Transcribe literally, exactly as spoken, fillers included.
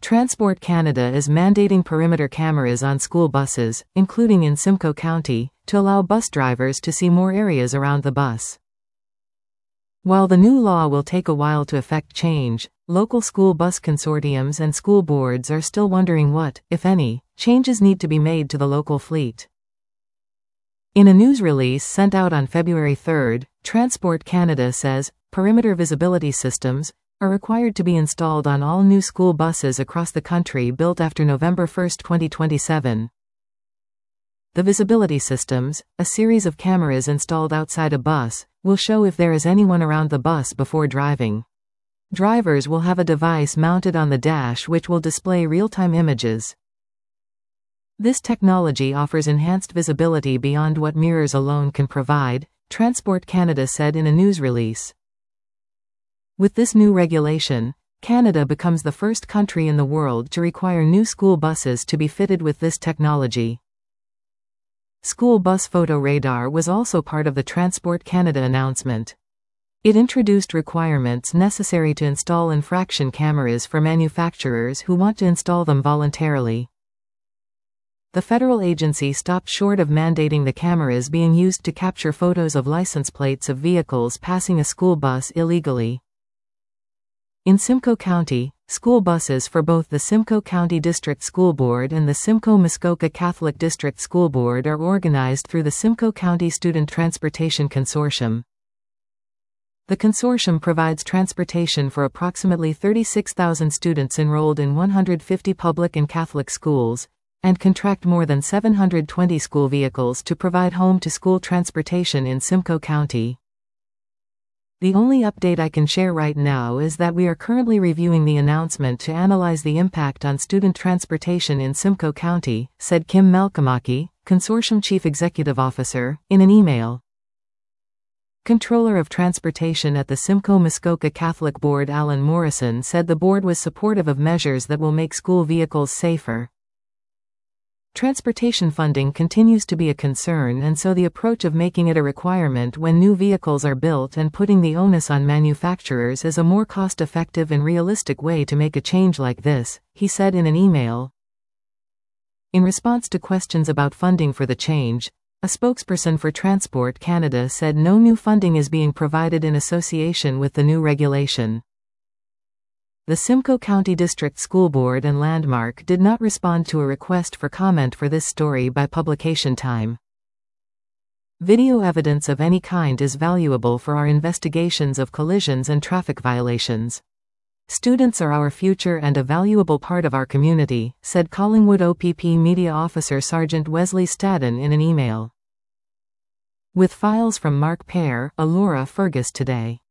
Transport Canada is mandating perimeter cameras on school buses, including in Simcoe County, to allow bus drivers to see more areas around the bus. While the new law will take a while to effect change, local school bus consortiums and school boards are still wondering what, if any, changes need to be made to the local fleet. In a news release sent out on February third, Transport Canada says, perimeter visibility systems are required to be installed on all new school buses across the country built after November first, twenty twenty-seven. The visibility systems, a series of cameras installed outside a bus, will show if there is anyone around the bus before driving. Drivers will have a device mounted on the dash which will display real-time images. This technology offers enhanced visibility beyond what mirrors alone can provide, Transport Canada said in a news release. With this new regulation, Canada becomes the first country in the world to require new school buses to be fitted with this technology. School bus photo radar was also part of the Transport Canada announcement. It introduced requirements necessary to install infraction cameras for manufacturers who want to install them voluntarily. The federal agency stopped short of mandating the cameras being used to capture photos of license plates of vehicles passing a school bus illegally. In Simcoe County, school buses for both the Simcoe County District School Board and the Simcoe-Muskoka Catholic District School Board are organized through the Simcoe County Student Transportation Consortium. The consortium provides transportation for approximately thirty-six thousand students enrolled in one hundred fifty public and Catholic schools, and contract more than seven hundred twenty school vehicles to provide home-to-school transportation in Simcoe County. The only update I can share right now is that we are currently reviewing the announcement to analyze the impact on student transportation in Simcoe County, said Kim Malkamaki, Consortium Chief Executive Officer, in an email. Controller of Transportation at the Simcoe-Muskoka Catholic Board Alan Morrison said the board was supportive of measures that will make school vehicles safer. Transportation funding continues to be a concern, and so the approach of making it a requirement when new vehicles are built and putting the onus on manufacturers is a more cost-effective and realistic way to make a change like this, he said in an email. In response to questions about funding for the change, a spokesperson for Transport Canada said no new funding is being provided in association with the new regulation. The Simcoe County District School Board and Landmark did not respond to a request for comment for this story by publication time. Video evidence of any kind is valuable for our investigations of collisions and traffic violations. Students are our future and a valuable part of our community, said Collingwood O P P Media Officer Sergeant Wesley Stadden in an email. With files from Mark Pear, Alora Fergus Today.